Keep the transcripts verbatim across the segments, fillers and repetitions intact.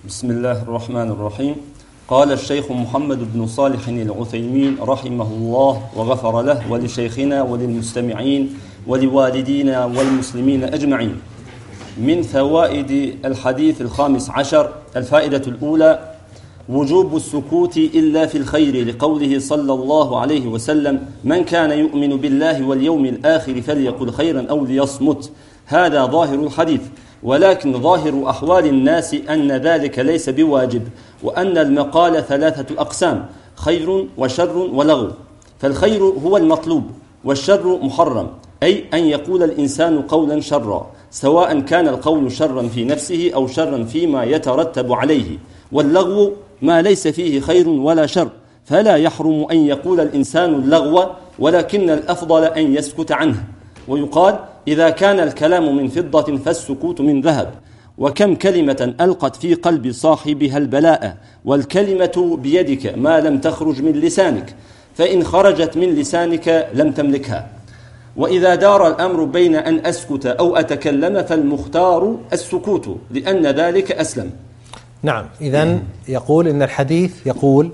بسم الله الرحمن الرحيم. قال الشيخ محمد بن صالح العثيمين رحمه الله وغفر له ولشيخنا وللمستمعين ولوالدينا والمسلمين أجمعين. من فوائد الحديث الخامس عشر: الفائدة الأولى: وجوب السكوت إلا في الخير، لقوله صلى الله عليه وسلم: من كان يؤمن بالله واليوم الآخر فليقل خيرا أو ليصمت. هذا ظاهر الحديث، ولكن ظاهر أحوال الناس أن ذلك ليس بواجب، وأن المقال ثلاثة أقسام: خير وشر ولغو. فالخير هو المطلوب، والشر محرم، أي أن يقول الإنسان قولا شرا، سواء كان القول شرا في نفسه أو شرا فيما يترتب عليه. واللغو ما ليس فيه خير ولا شر، فلا يحرم أن يقول الإنسان اللغو، ولكن الأفضل أن يسكت عنه. ويقال: إذا كان الكلام من فضة فالسكوت من ذهب. وكم كلمة ألقت في قلب صاحبها البلاء، والكلمة بيدك ما لم تخرج من لسانك، فإن خرجت من لسانك لم تملكها. وإذا دار الأمر بين أن أسكت أو أتكلم فالمختار السكوت، لأن ذلك أسلم. نعم، إذن يقول إن الحديث يقول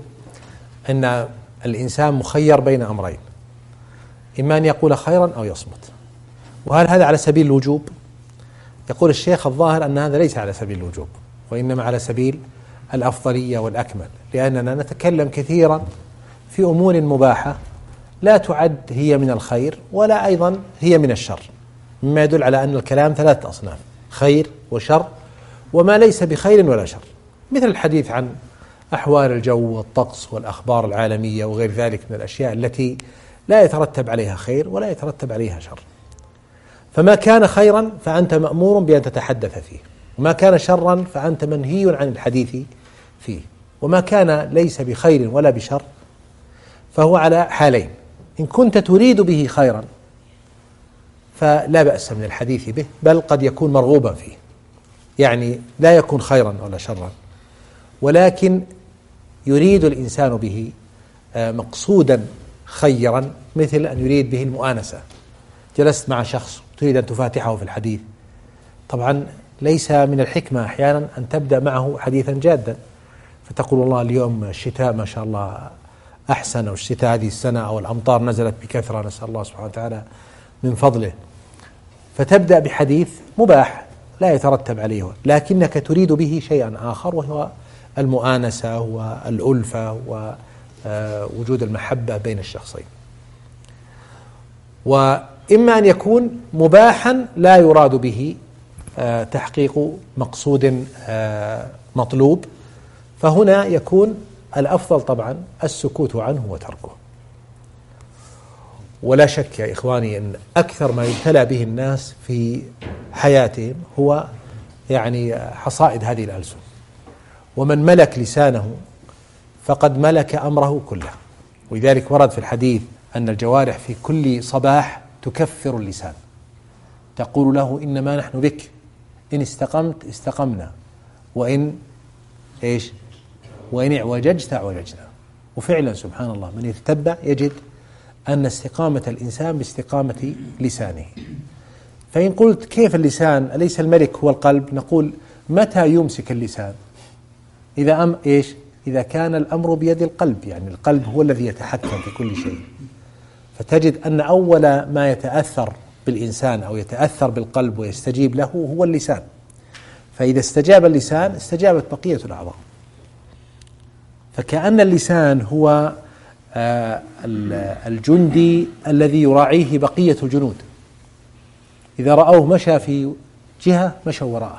أن الإنسان مخير بين أمرين: إما أن يقول خيرا أو يصمت. وهل هذا على سبيل الوجوب؟ يقول الشيخ الظاهر أن هذا ليس على سبيل الوجوب، وإنما على سبيل الأفضلية والأكمل، لأننا نتكلم كثيرا في أمور مباحة لا تعد هي من الخير ولا أيضا هي من الشر، مما يدل على أن الكلام ثلاثة أصناف: خير وشر وما ليس بخير ولا شر، مثل الحديث عن أحوال الجو والطقس والأخبار العالمية وغير ذلك من الأشياء التي لا يترتب عليها خير ولا يترتب عليها شر. فما كان خيرا فأنت مأمور بأن تتحدث فيه، وما كان شرا فأنت منهي عن الحديث فيه، وما كان ليس بخير ولا بشر فهو على حالين: إن كنت تريد به خيرا فلا بأس من الحديث به، بل قد يكون مرغوبا فيه، يعني لا يكون خيرا ولا شرا، ولكن يريد الإنسان به مقصودا خيرا، مثل أن يريد به المؤانسة. جلست مع شخص تريد أن تفاتحه في الحديث، طبعا ليس من الحكمة أحيانا أن تبدأ معه حديثا جادا، فتقول: والله اليوم الشتاء ما شاء الله أحسن، أو الشتاء هذه السنة، أو الأمطار نزلت بكثرة، نسأل الله سبحانه وتعالى من فضله، فتبدأ بحديث مباح لا يترتب عليه، لكنك تريد به شيئا آخر، وهو المؤانسة والألفة ووجود المحبة بين الشخصين. وإما أن يكون مباحا لا يراد به تحقيق مقصود مطلوب، فهنا يكون الأفضل طبعا السكوت عنه وتركه. ولا شك يا إخواني أن أكثر ما يبتلى به الناس في حياتهم هو يعني حصائد هذه الألسن، ومن ملك لسانه فقد ملك أمره كله. ولذلك ورد في الحديث أن الجوارح في كل صباح تكفر اللسان، تقول له: إنما نحن بك، إن استقمت استقمنا، وإن إيش وإن اعوججت اعوججنا. وفعلا سبحان الله، من يتتبع يجد أن استقامة الإنسان باستقامة لسانه. فإن قلت: كيف اللسان؟ أليس الملك هو القلب؟ نقول: متى يمسك اللسان؟ إذا أم إيش إذا كان الأمر بيد القلب، يعني القلب هو الذي يتحكم في كل شيء. فتجد أن أول ما يتأثر بالإنسان أو يتأثر بالقلب ويستجيب له هو اللسان، فإذا استجاب اللسان استجابت بقية الأعضاء. فكأن اللسان هو الجندي الذي يراعيه بقية الجنود، إذا رأوه مشى في جهة مشوا وراءه.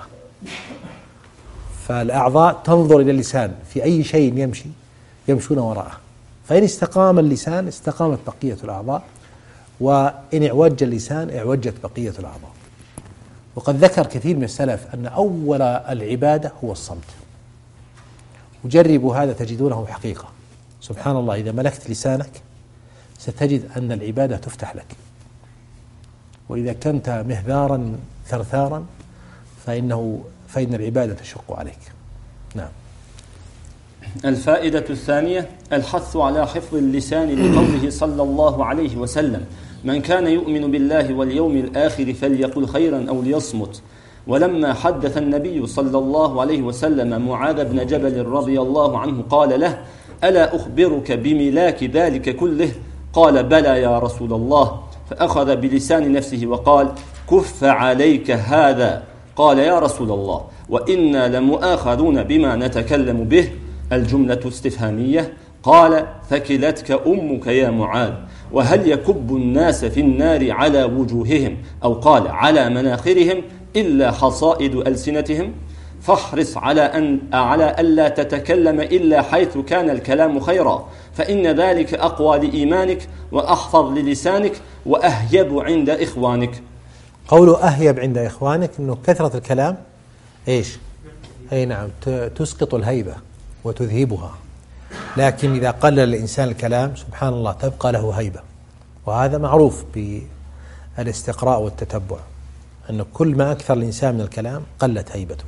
فالأعضاء تنظر إلى اللسان، في أي شيء يمشي يمشون وراءه، فإن استقام اللسان استقامت بقية الأعضاء، وإن اعوج اللسان اعوجت بقية الأعضاء. وقد ذكر كثير من السلف أن أول العبادة هو الصمت، وجربوا هذا تجدونه حقيقة. سبحان الله، إذا ملكت لسانك ستجد أن العبادة تفتح لك، وإذا كنت مهذارا ثرثارا فإنه فإن العبادة تشق عليك. نعم. الفائدة الثانية: الحث على حفظ اللسان، لقوله صلى الله عليه وسلم: من كان يؤمن بالله واليوم الآخر فليقل خيرا أو ليصمت. ولما حدث النبي صلى الله عليه وسلم معاذ بن جبل رضي الله عنه قال له: ألا أخبرك بملاك ذلك كله؟ قال: بلى يا رسول الله. فأخذ بلسان نفسه وقال: كف عليك هذا. قال: يا رسول الله، وإنا لمؤاخذون بما نتكلم به. الجملة استفهامية. قال: فكلتك أمك يا معاذ. وهل يكب الناس في النار على وجوههم، أو قال على مناخرهم، إلا حصائد ألسنتهم؟ فاحرص على أن على ألا تتكلم إلا حيث كان الكلام خيرا، فإن ذلك أقوى لإيمانك وأحفظ للسانك وأهيب عند إخوانك. قوله أهيب عند إخوانك إنه كثرة الكلام إيش؟ أي نعم، تسقط الهيبة وتذهبها، لكن إذا قلل الإنسان الكلام سبحان الله تبقى له هيبة، وهذا معروف بالاستقراء والتتبع، أن كل ما أكثر الإنسان من الكلام قلت هيبته.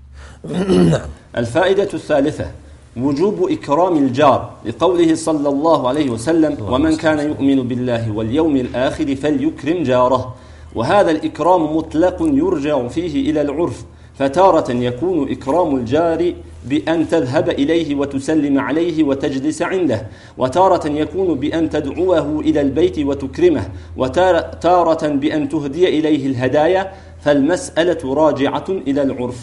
الفائدة الثالثة: وجوب إكرام الجار، لقوله صلى الله عليه وسلم: ومن كان يؤمن بالله واليوم الآخر فليكرم جاره. وهذا الإكرام مطلق يرجع فيه إلى العرف، فتارة يكون إكرام الجار بأن تذهب إليه وتسلم عليه وتجلس عنده، وتارة يكون بأن تدعوه إلى البيت وتكرمه، وتارة بأن تهدي إليه الهدايا، فالمسألة راجعة إلى العرف.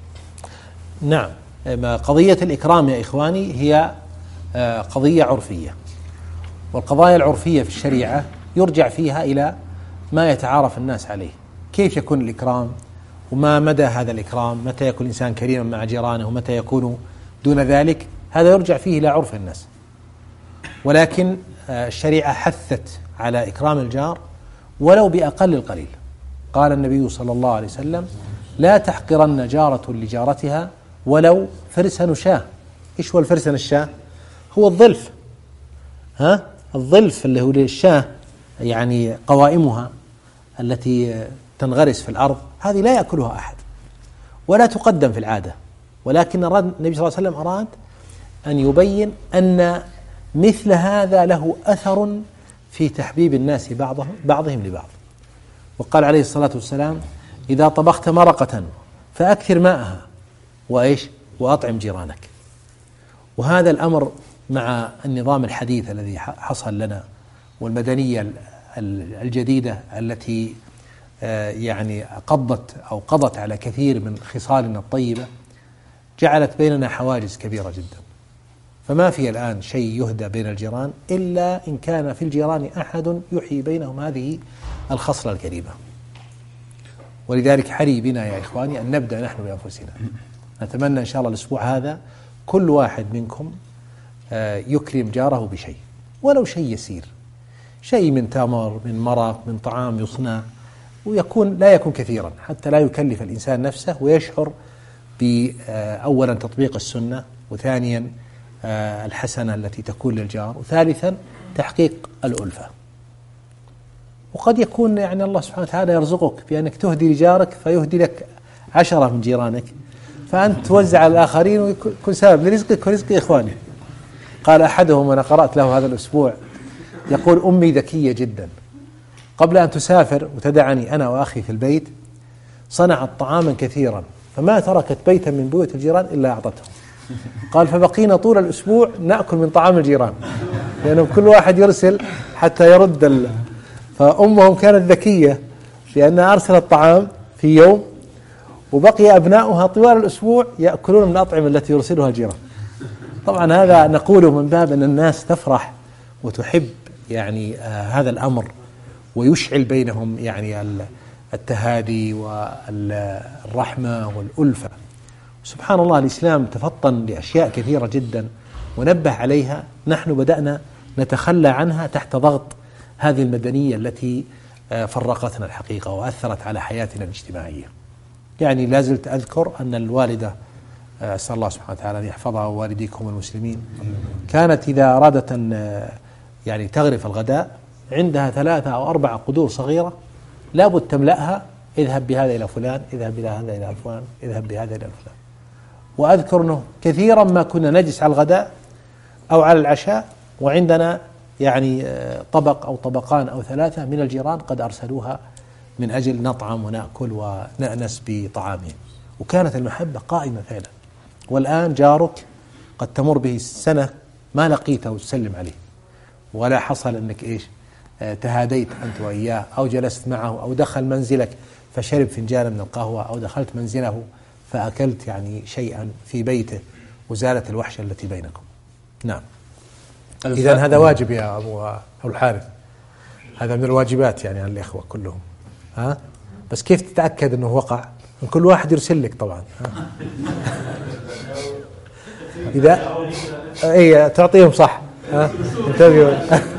نعم، قضية الإكرام يا إخواني هي قضية عرفية، والقضايا العرفية في الشريعة يرجع فيها إلى ما يتعارف الناس عليه. كيف يكون الإكرام، وما مدى هذا الإكرام، متى يكون الإنسان كريما مع جيرانه ومتى يكون دون ذلك، هذا يرجع فيه إلى عرف الناس. ولكن الشريعة حثت على إكرام الجار ولو بأقل القليل. قال النبي صلى الله عليه وسلم: لا تحقرن جارة لجارتها ولو فرسن شاه. إيش هو الفرسن الشاه؟ هو الظلف، ها الظلف اللي هو الشاه، يعني قوائمها التي تنغرس في الأرض، هذه لا يأكلها أحد ولا تقدم في العادة، ولكن أراد النبي صلى الله عليه وسلم أراد أن يبين أن مثل هذا له أثر في تحبيب الناس بعضهم, بعضهم لبعض. وقال عليه الصلاة والسلام: إذا طبخت مرقة فأكثر ماءها وإيش وأطعم جيرانك. وهذا الأمر مع النظام الحديث الذي حصل لنا والمدنية الجديدة التي يعني قضت أو قضت على كثير من خصالنا الطيبة، جعلت بيننا حواجز كبيرة جدا. فما في الآن شيء يهدى بين الجيران إلا إن كان في الجيران أحد يحيي بينهم هذه الخصلة الكريمة. ولذلك حري بنا يا إخواني أن نبدأ نحن بأنفسنا. نتمنى إن شاء الله الأسبوع هذا كل واحد منكم يكرم جاره بشيء، ولو شيء يسير، شيء من تمر، من مرق، من طعام يصنع، ويكون لا يكون كثيرا حتى لا يكلف الإنسان نفسه، ويشعر بأولا تطبيق السنة، وثانيا الحسنة التي تكون للجار، وثالثا تحقيق الألفة. وقد يكون يعني الله سبحانه وتعالى يرزقك بأنك تهدي لجارك فيهدي لك عشرة من جيرانك، فأنت توزع على الآخرين ويكون سبب لرزقك ورزق إخواني. قال أحدهم وأنا قرأت له هذا الأسبوع، يقول: أمي ذكية جدا، قبل أن تسافر وتدعني أنا وأخي في البيت صنعت طعاما كثيرا، فما تركت بيتا من بيوت الجيران إلا أعطتهم. قال: فبقينا طول الأسبوع نأكل من طعام الجيران، لأنه يعني كل واحد يرسل حتى يرد ال... فأمهم كانت ذكية لأنها أرسلت الطعام في يوم، وبقي أبناؤها طوال الأسبوع يأكلون من الأطعمة التي يرسلها الجيران. طبعا هذا نقوله من باب أن الناس تفرح وتحب يعني آه هذا الأمر، ويشعل بينهم يعني التهادي والرحمة والألفة. سبحان الله، الإسلام تفطن لأشياء كثيرة جدا ونبه عليها، نحن بدأنا نتخلى عنها تحت ضغط هذه المدنية التي فرقتنا الحقيقة وأثرت على حياتنا الاجتماعية. يعني لا زلت أذكر أن الوالدة، أسأل الله سبحانه وتعالى أن يحفظها ووالديكم المسلمين، كانت إذا أرادت أن يعني تغرف الغداء عندها ثلاثة أو أربعة قدور صغيرة لابد تملأها، اذهب بهذا إلى فلان، اذهب بهذا إلى فلان، اذهب بهذا إلى فلان. وأذكر أنه كثيرا ما كنا نجلس على الغداء أو على العشاء وعندنا يعني طبق أو طبقان أو ثلاثة من الجيران قد أرسلوها من أجل نطعم ونأكل ونأنس بطعامهم، وكانت المحبة قائمة فعلا. والآن جارك قد تمر به السنة ما لقيته وتسلم عليه، ولا حصل أنك إيش تهاديت أنت وإياه أو جلست معه أو دخل منزلك فشرب فنجانا من القهوة أو دخلت منزله فأكلت يعني شيئا في بيته وزالت الوحشة التي بينكم. نعم. إذن هذا واجب يا أبو أبو الحارث، هذا من الواجبات يعني على الإخوة كلهم. ها بس كيف تتأكد أنه وقع؟ من كل واحد يرسل لك طبعا. ها؟ إذا أي تعطيهم صح. ها انتبهوا.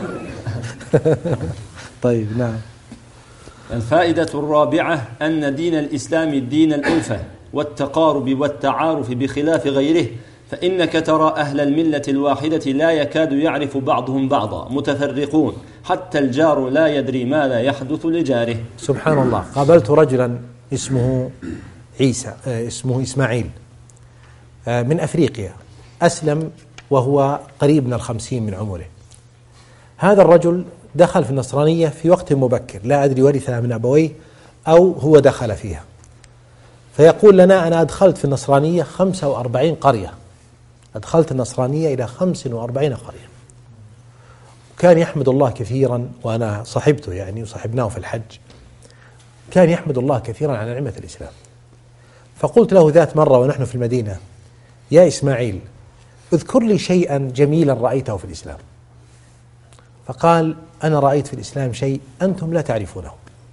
طيب نعم. الفائدة الرابعة أن دين الإسلام دين الألفة والتقارب والتعارف بخلاف غيره، فإنك ترى أهل الملة الواحدة لا يكاد يعرف بعضهم بعضا، متفرقون، حتى الجار لا يدري ماذا يحدث لجاره. سبحان الله. قابلت رجلا اسمه عيسى اسمه إسماعيل من أفريقيا، أسلم وهو قريب من الخمسين من عمره. هذا الرجل دخل في النصرانية في وقت مبكر، لا أدري ورثها من أبويه أو هو دخل فيها. فيقول لنا أنا أدخلت في النصرانية خمسة وأربعين قرية، أدخلت النصرانية إلى خمسة وأربعين قرية. كان يحمد الله كثيرا، وأنا صحبته يعني وصحبناه في الحج، كان يحمد الله كثيرا على نعمة الإسلام. فقلت له ذات مرة ونحن في المدينة: يا إسماعيل، اذكر لي شيئا جميلا رأيته في الإسلام. فقال: أنا رأيت في الإسلام شيء أنتم لا تعرفونه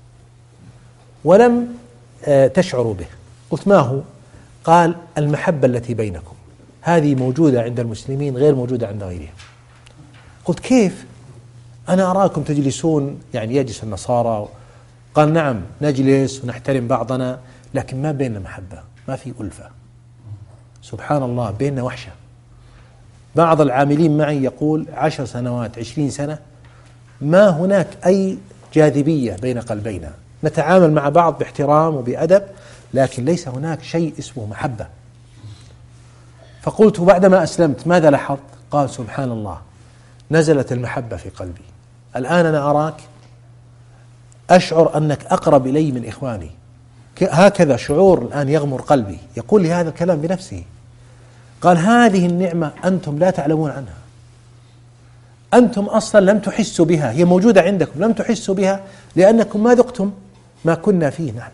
ولم تشعروا به. قلت: ما هو؟ قال: المحبة التي بينكم، هذه موجودة عند المسلمين غير موجودة عند غيرهم. قلت: كيف؟ أنا أراكم تجلسون يعني يجلس النصارى. قال: نعم نجلس ونحترم بعضنا، لكن ما بيننا محبة، ما في ألفة. سبحان الله، بيننا وحشة. بعض العاملين معي يقول عشر سنوات عشرين سنة ما هناك أي جاذبية بين قلبينا، نتعامل مع بعض باحترام وبأدب، لكن ليس هناك شيء اسمه محبة. فقلت: بعدما أسلمت ماذا لاحظت؟ قال: سبحان الله، نزلت المحبة في قلبي. الآن أنا أراك أشعر أنك أقرب إلي من إخواني. هكذا شعور الآن يغمر قلبي. يقول لي هذا الكلام بنفسه. قال: هذه النعمة أنتم لا تعلمون عنها، أنتم أصلا لم تحسوا بها، هي موجودة عندكم لم تحسوا بها لأنكم ما ذقتم ما كنا فيه نحن.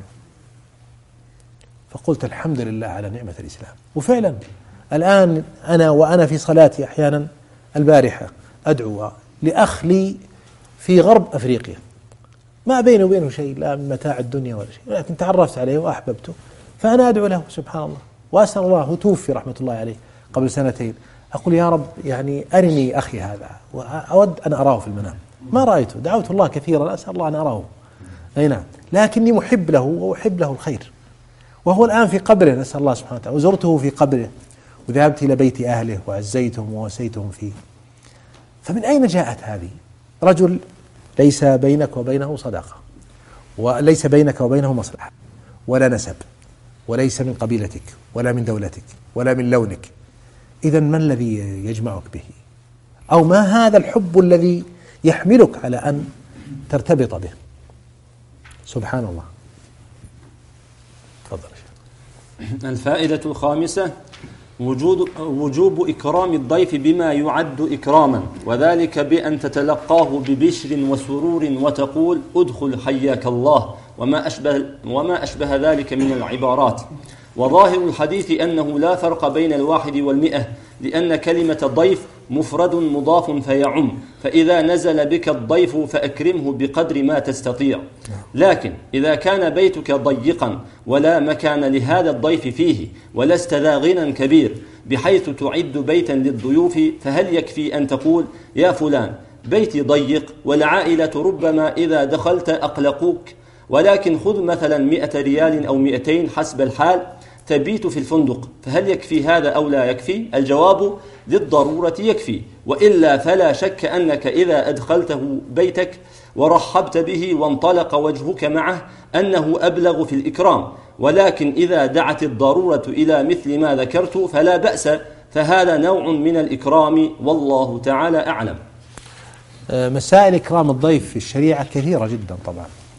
فقلت: الحمد لله على نعمة الإسلام. وفعلا الآن أنا وأنا في صلاتي أحيانا البارحة أدعو لأخ لي في غرب أفريقيا، ما بينه وبينه شيء لا من متاع الدنيا ولا شيء، لكن تعرفت عليه وأحببته، فأنا أدعو له سبحان الله وأسأل الله. هو توفي رحمة الله عليه قبل سنتين. أقول: يا رب يعني أرني أخي هذا، وأود أن أراه في المنام. ما رأيته، دعوت الله كثيرا أسأل الله أن أراه. أي نعم، لكني محب له وأحب له الخير. وهو الآن في قبره، نسأل الله سبحانه وتعالى. وزرته في قبره وذهبت إلى بيت أهله وعزيتهم ووسيتهم فيه. فمن أين جاءت هذه؟ رجل ليس بينك وبينه صداقة، وليس بينك وبينه مصلحة ولا نسب، وليس من قبيلتك ولا من دولتك ولا من لونك. إذن ما الذي يجمعك به؟ أو ما هذا الحب الذي يحملك على أن ترتبط به؟ سبحان الله. تفضل. الفائدة الخامسة وجود وجوب إكرام الضيف بما يعد إكراما، وذلك بأن تتلقاه ببشر وسرور وتقول: ادخل حياك الله، وما أشبه, وما أشبه ذلك من العبارات. وظاهر الحديث أنه لا فرق بين الواحد والمئة، لأن كلمة ضيف مفرد مضاف فيعم، فإذا نزل بك الضيف فأكرمه بقدر ما تستطيع. لكن إذا كان بيتك ضيقا ولا مكان لهذا الضيف فيه، ولست ذا غنى كبير بحيث تعد بيتا للضيوف، فهل يكفي أن تقول: يا فلان بيتي ضيق والعائلة ربما إذا دخلت أقلقوك، ولكن خذ مثلا مئة ريال أو مئتين حسب الحال تبيت في الفندق، فهل يكفي هذا أو لا يكفي؟ الجواب: للضرورة يكفي، وإلا فلا شك أنك إذا أدخلته بيتك ورحبت به وانطلق وجهك معه أنه أبلغ في الإكرام. ولكن إذا دعت الضرورة إلى مثل ما ذكرت فلا بأس، فهذا نوع من الإكرام، والله تعالى أعلم. مسائل إكرام الضيف في الشريعة كثيرة جدا طبعا،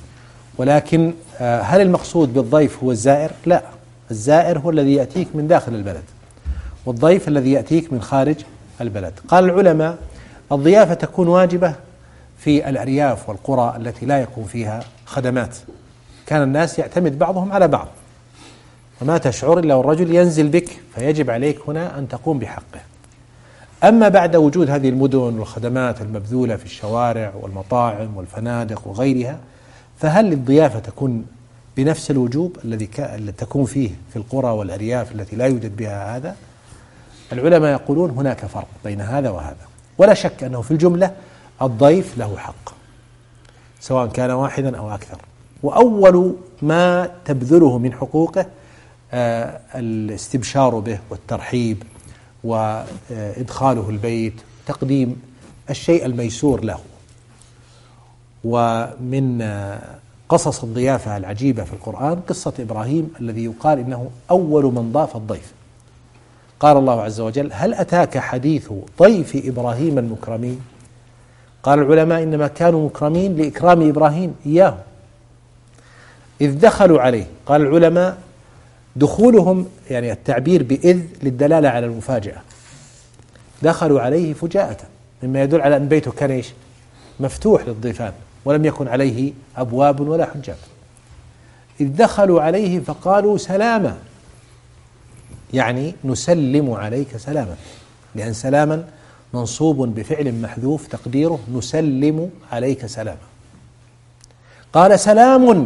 ولكن هل المقصود بالضيف هو الزائر؟ لا، الزائر هو الذي يأتيك من داخل البلد، والضيف الذي يأتيك من خارج البلد. قال العلماء الضيافة تكون واجبة في الأرياف والقرى التي لا يكون فيها خدمات، كان الناس يعتمد بعضهم على بعض، وما تشعر إلا والرجل ينزل بك، فيجب عليك هنا أن تقوم بحقه. أما بعد وجود هذه المدن والخدمات المبذولة في الشوارع والمطاعم والفنادق وغيرها، فهل الضيافة تكون بنفس الوجوب الذي تكون فيه في القرى والأرياف التي لا يوجد بها هذا؟ العلماء يقولون هناك فرق بين هذا وهذا، ولا شك أنه في الجملة الضيف له حق سواء كان واحدا أو أكثر، وأول ما تبذله من حقوقه آه الاستبشار به والترحيب وإدخاله البيت، تقديم الشيء الميسور له. ومن قصص الضيافة العجيبة في القرآن قصة إبراهيم الذي يقال إنه أول من ضاف الضيف. قال الله عز وجل: هل أتاك حديث ضيف إبراهيم المكرمين؟ قال العلماء إنما كانوا مكرمين لإكرام إبراهيم إياه إذ دخلوا عليه. قال العلماء دخولهم يعني التعبير بإذ للدلالة على المفاجأة، دخلوا عليه فجاءة، مما يدل على أن بيته كان إيش؟ مفتوح للضيفان ولم يكن عليه أبواب ولا حجاب. إذ دخلوا عليه فقالوا سلاما، يعني نسلم عليك سلاما، لأن سلاما منصوب بفعل محذوف تقديره نسلم عليك سلاما. قال سلام،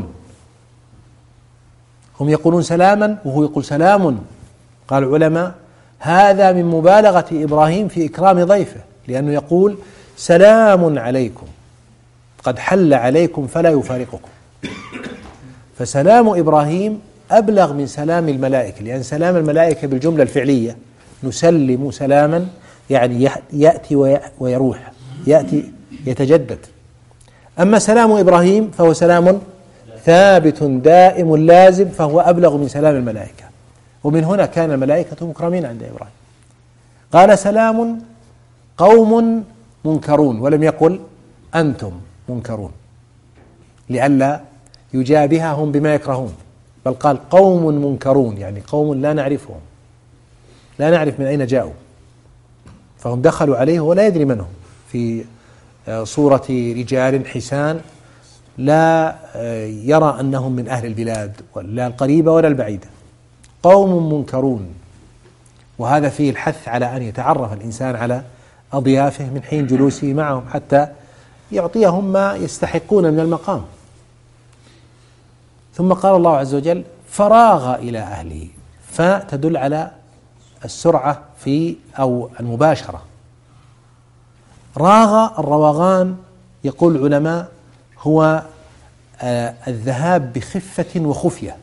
هم يقولون سلاما وهو يقول سلام. قال العلماء هذا من مبالغة إبراهيم في إكرام ضيفه، لأنه يقول سلام عليكم قد حل عليكم فلا يفارقكم، فسلام إبراهيم أبلغ من سلام الملائكة، لأن سلام الملائكة بالجملة الفعلية نسلم سلاما يعني يأتي ويروح، يأتي يتجدد. أما سلام إبراهيم فهو سلام ثابت دائم لازم، فهو أبلغ من سلام الملائكة، ومن هنا كان الملائكة مكرمين عند إبراهيم. قال سلام قوم منكرون، ولم يقل أنتم منكرون لئلا يجابههم بما يكرهون، بل قال قوم منكرون يعني قوم لا نعرفهم، لا نعرف من أين جاءوا، فهم دخلوا عليه ولا يدري من هم، في صورة رجال حسان لا يرى أنهم من أهل البلاد ولا القريبة ولا البعيدة، قوم منكرون. وهذا فيه الحث على أن يتعرف الإنسان على أضيافه من حين جلوسه معهم حتى يعطيهم ما يستحقون من المقام. ثم قال الله عز وجل فراغ إلى أهله، فتدل على السرعة في أو المباشرة. راغ الروغان يقول العلماء هو الذهاب بخفة وخفية،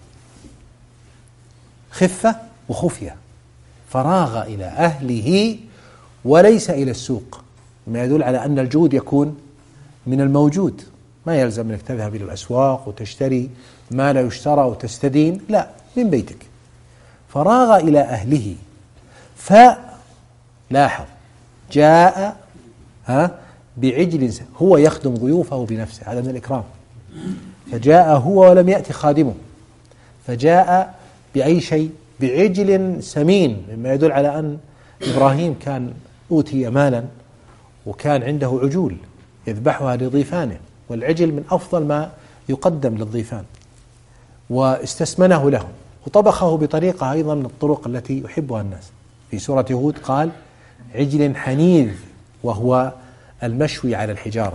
خفة وخفية، فراغ إلى أهله وليس إلى السوق، ما يدل على أن الجود يكون من الموجود، ما يلزم أنك تذهب إلى الأسواق وتشتري ما لا يشترى وتستدين، لا، من بيتك. فراغ إلى أهله، فلاحظ جاء ها بعجل، هو يخدم ضيوفه بنفسه، هذا من الإكرام، فجاء هو ولم يأتي خادمه، فجاء بأي شيء؟ بعجل سمين، مما يدل على أن إبراهيم كان أوتي مالا وكان عنده عجول يذبحها لضيفانه، والعجل من أفضل ما يقدم للضيفان، واستسمنه لهم وطبخه بطريقة أيضا من الطرق التي يحبها الناس. في سورة هود قال عجل حنيذ، وهو المشوي على الحجارة،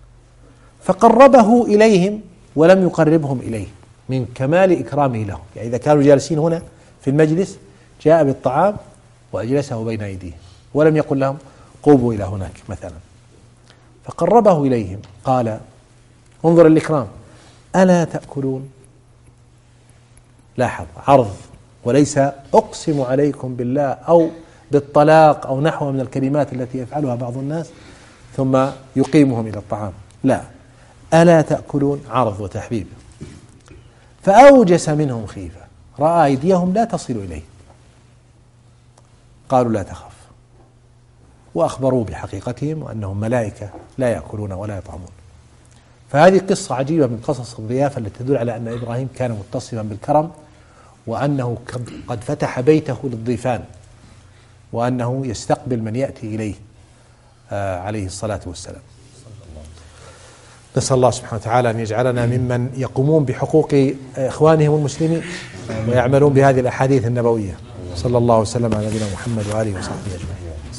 فقربه إليهم ولم يقربهم إليه، من كمال إكرامه لهم. يعني إذا كانوا جالسين هنا في المجلس جاء بالطعام وأجلسه بين أيديهم ولم يقل لهم قوموا إلى هناك مثلا، فقربه إليهم. قال انظر الإكرام، ألا تأكلون؟ لاحظ عرض، وليس أقسم عليكم بالله أو بالطلاق أو نحو من الكلمات التي يفعلها بعض الناس ثم يقيمهم إلى الطعام، لا، ألا تأكلون، عرض وتحبيب. فأوجس منهم خيفة، رأى أيديهم لا تصل إليه، قالوا لا تخف، وأخبروا بحقيقتهم وأنهم ملائكة لا يأكلون ولا يطعمون. فهذه قصة عجيبة من قصص الضيافة التي تدل على أن إبراهيم كان متصفا بالكرم، وأنه قد فتح بيته للضيفان، وأنه يستقبل من يأتي إليه عليه الصلاة والسلام. نسأل الله سبحانه وتعالى أن يجعلنا ممن يقومون بحقوق إخوانهم المسلمين ويعملون بهذه الأحاديث النبوية. صلى الله وسلم على نبينا محمد وآله وصحبه أجمعين.